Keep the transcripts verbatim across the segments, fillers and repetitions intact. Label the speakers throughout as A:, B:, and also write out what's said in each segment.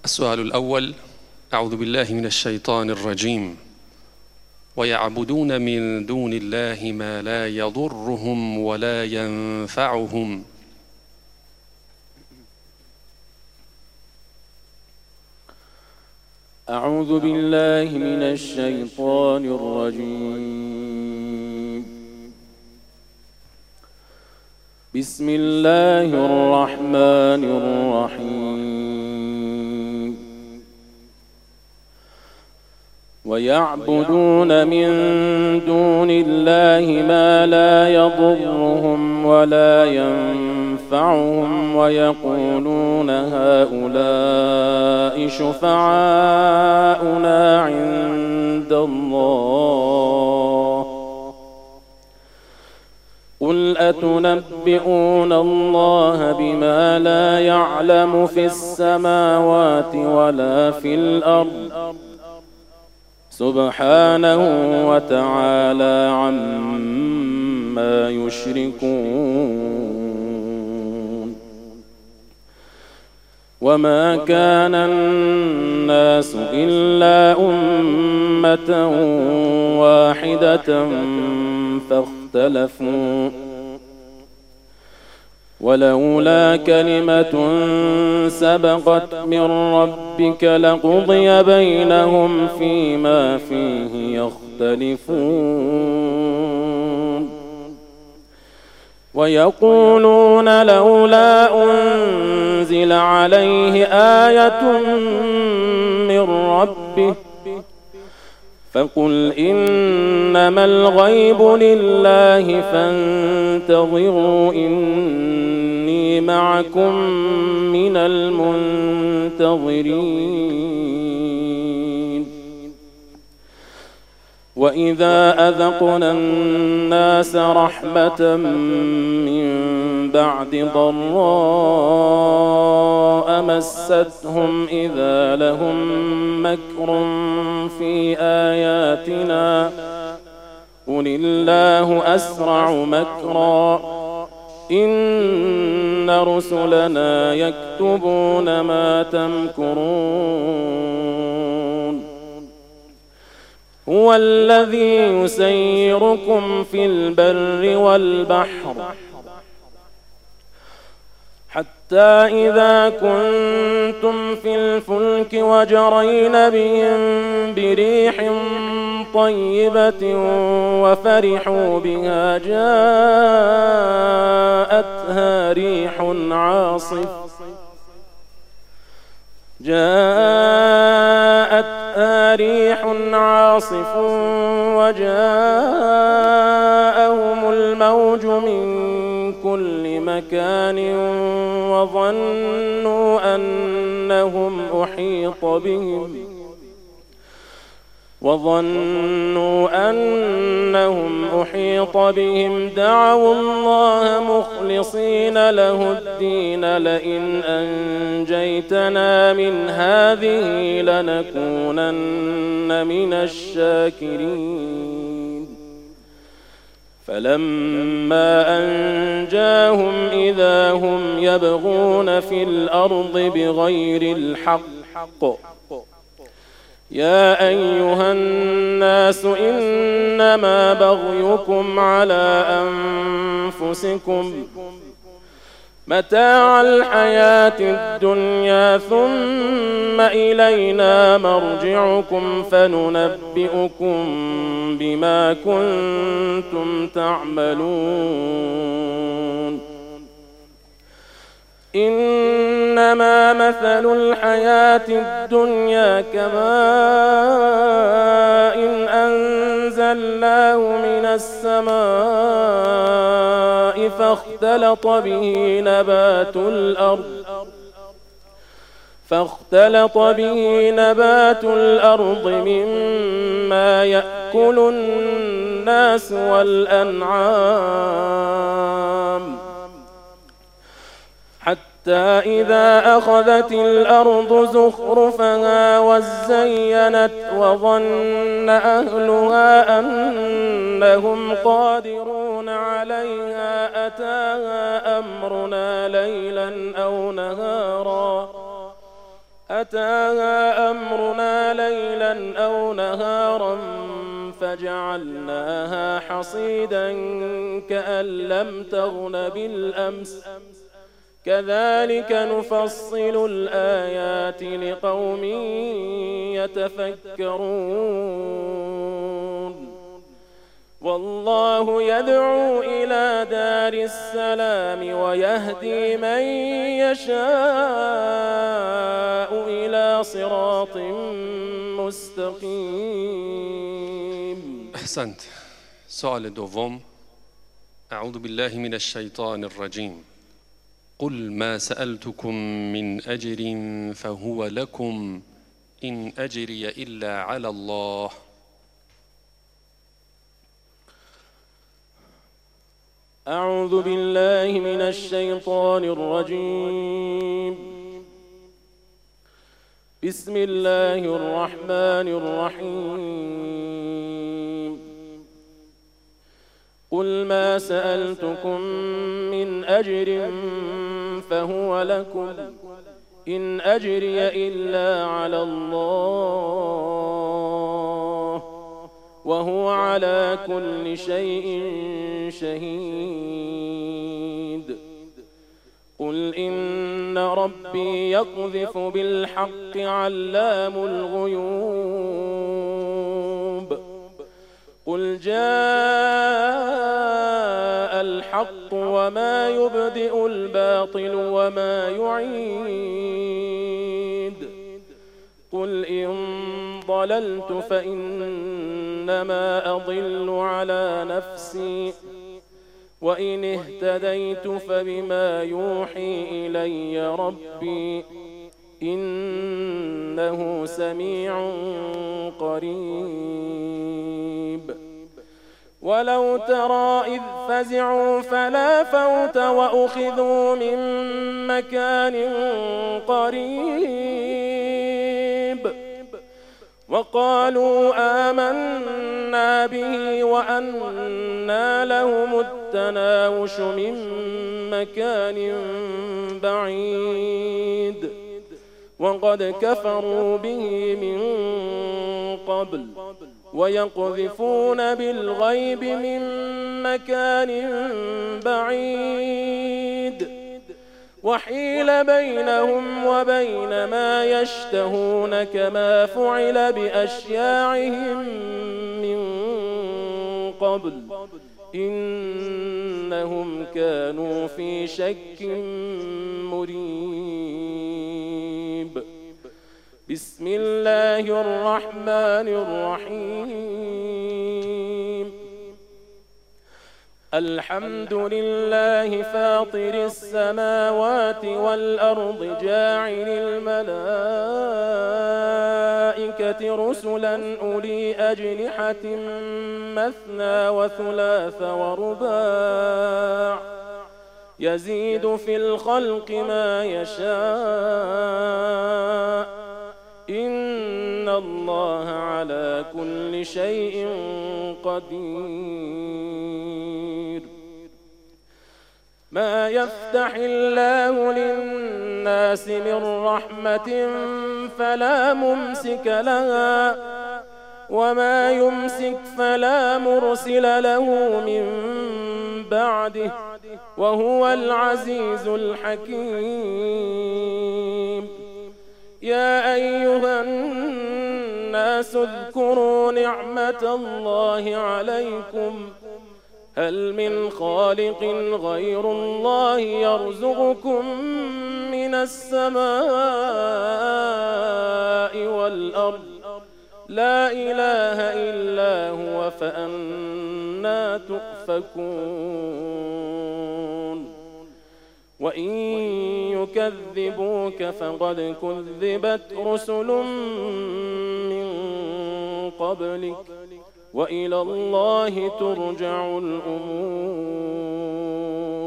A: السؤال الأول: أعوذ بالله من الشيطان الرجيم. ويعبدون من دون الله ما لا يضرهم ولا ينفعهم.
B: أعوذ بالله من الشيطان الرجيم. بسم الله الرحمن الرحيم. ويعبدون من دون الله ما لا يضرهم ولا ينفعهم ويقولون هؤلاء شفعاؤنا عند الله. قل أتنبئون الله بما لا يعلم في السماوات ولا في الأرض سبحانه وتعالى عما يشركون. وما كان الناس إلا أمة واحدة فاختلفوا، ولولا كلمة سبقت من ربك لقضي بينهم فيما فيه يختلفون. ويقولون لولا أنزل عليه آية من ربه فقل إنما الغيب لله فانتظروا إني معكم من المنتظرين. وإذا أذقنا الناس رحمة من بعد ضراء مستهم إذا لهم مكر في آياتنا قل الله أسرع مكرا إن رسلنا يكتبون ما تمكرون. هو الذي يسيركم في البر والبحر حتى إذا كنتم في الفلك وجرين بهم بريح طيبة وفرحوا بها جاءتها ريح عاصف جاءتها ريح عاصف وجاءهم الموج من كل مكان وظنوا أنهم أحيط بهم وظنوا أنهم أحيط بهم دعوا الله مخلصين له الدين لئن أنجيتنا من هذه لنكونن من الشاكرين. فلما أنجاهم إذا هم يبغون في الأرض بغير الحق. يا أيها الناس إنما بغيكم على أنفسكم متاع الحياة الدنيا ثم إلينا مرجعكم فننبئكم بما كنتم تعملون. إنما مثل الحياة الدنيا كماء إن أنزلناه من السماء فاختلط به نبات الأرض فاختلط به نبات الأرض مما يأكل الناس والأنعام حتى إذا أخذت الأرض زخرفها وزينت وظن أهلها أنهم قادرون عليها أتاها أمرنا ليلا أو نهارا أتاها أمرنا ليلا أو نهارا فجعلناها حصيدا كأن لم تغن بالأمس كذلك نفصل الآيات لقوم يتفكرون والله يدعو إلى دار السلام ويهدي من يشاء إلى صراط مستقيم.
A: أحسنت. سؤال دوم. أعوذ بالله من الشيطان الرجيم. قل ما سألتكم من أجر فهو لكم إن أجري إلا على الله.
B: أعوذ بالله من الشيطان الرجيم. بسم الله الرحمن الرحيم. قل ما سألتكم من أجر فهو لكم إن أجري إلا على الله وهو على كل شيء شهيد. قل إن ربي يقذف بالحق علام الغيوب. قل جاء الحق وما يبدئ الباطل وما يعيد. قل إن ضللت فإنما أضل على نفسي وإن اهتديت فبما يوحي إلي ربي إنه سميع قريب. ولو ترى إذ فزعوا فلا فوت وأخذوا من مكان قريب وقالوا آمنا به وأنى لهم التناوش من مكان بعيد وقد كفروا به من قبل ويقذفون بالغيب من مكان بعيد وحيل بينهم وبين ما يشتهون كما فعل بأشياعهم من قبل إنهم كانوا في شك مريب. بسم الله الرحمن الرحيم. الحمد لله فاطر السماوات والأرض جاعل الملائكة رسلا أولي أجنحة مثنى وثلاث ورباع يزيد في الخلق ما يشاء إن الله على كل شيء قدير. ما يفتح الله للناس من رحمة فلا ممسك لها وما يمسك فلا مرسل له من بعده وهو العزيز الحكيم. يا أيها الناس اذكروا نعمة الله عليكم هل من خالق غير الله يرزقكم من السماء والأرض لا إله إلا هو فأنى تؤفكون. وإن يكذبوك فقد كذبت رسل من قبلك وإلى الله ترجع الأمور.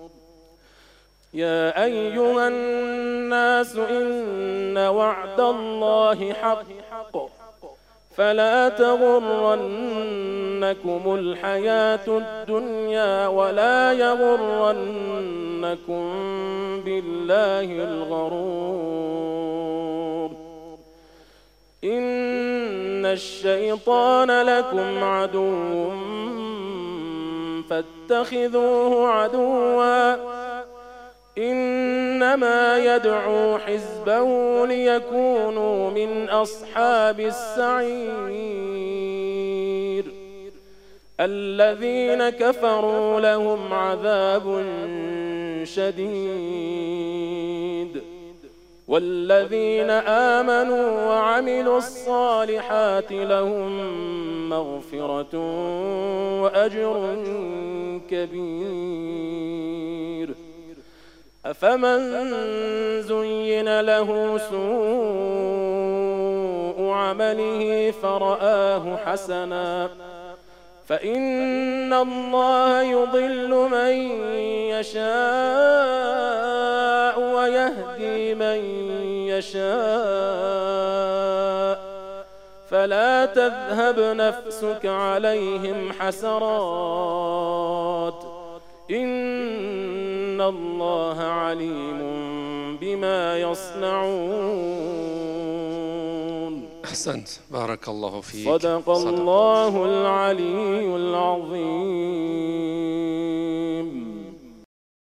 B: يا أيها الناس إن وعد الله حق فلا تغرنكم الحياة الدنيا ولا يغرنكم بالله الغرور. إن الشيطان لكم عدو فاتخذوه عدوا إنما يدعو حزبه ليكونوا من أصحاب السعير الذين كفروا لهم عذاب شديد والذين آمنوا وعملوا الصالحات لهم مغفرة وأجر كبير أفمن زين له سوء عمله فرآه حسنا فإن الله يضل من يشاء ويهدي من يشاء فلا تذهب نفسك عليهم حسرات إن الله عليم بما يصنعون.
A: أحسنت، بارك الله فيك.
B: صدق الله العلي العظيم.